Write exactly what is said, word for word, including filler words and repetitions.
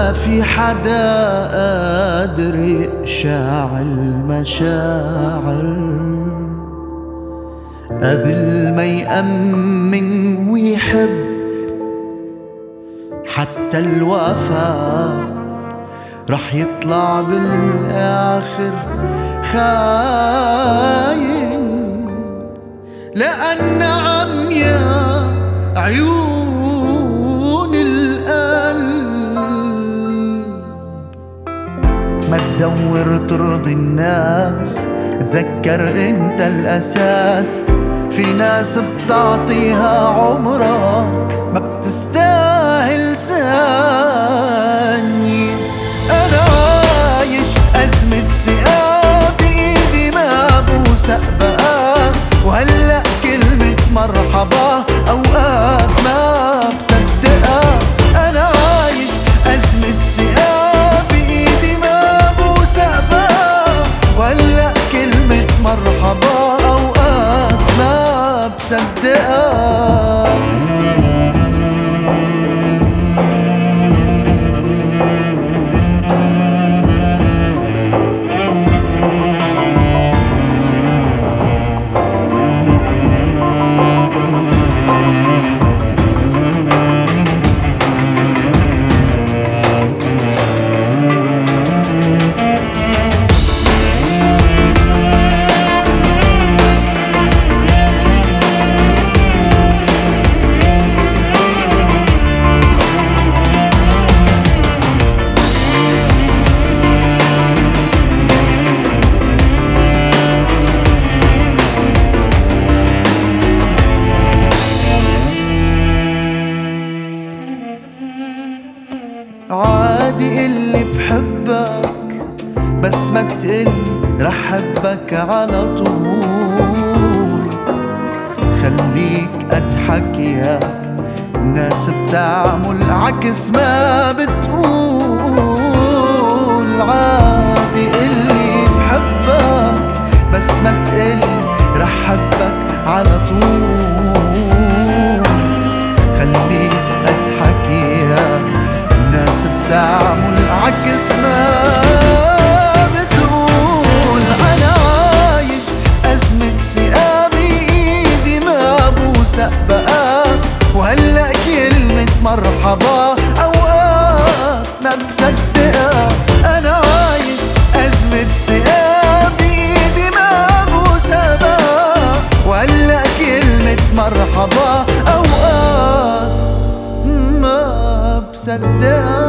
ما في حدا قادر يقشع المشاعر قبل ما يأمن ويحب. حتى الوفا رح يطلع بالآخر خاين، لأن عميا عيون القلب. ما تدور ترضي الناس، تذكر انت الأساس. في ناس بتعطيها عمرك ما بتستاهل ثانية. أنا عايش أزمة ثقة بإيدي ما بوثق بقى، وهلأ كلمة مرحبا أوقات ما بصدقها. أنا عايش أزمة ثقة بإيدي ما بوثق بقى، وهلأ كلمة مرحبا أوقات ما بصدقها. عادي اللي بحبك بس ما تقلي رح حبك على طول. خليك قد حكيك، الناس بتعمل عكس ما بتقول. عادي اللي بحبك بس ما تقلي رح حبك على طول. خليك قد حكيك، الناس بتعمل عكس ما بتقول. أنا عايش أزمة ثقة بإيدي ما بوثق بقى، وهلأ كلمة مرحبا أوقات ما بصدقها. أنا عايش أزمة ثقة بإيدي ما بوثق بقى، وهلأ كلمة مرحبا أوقات ما بصدقها.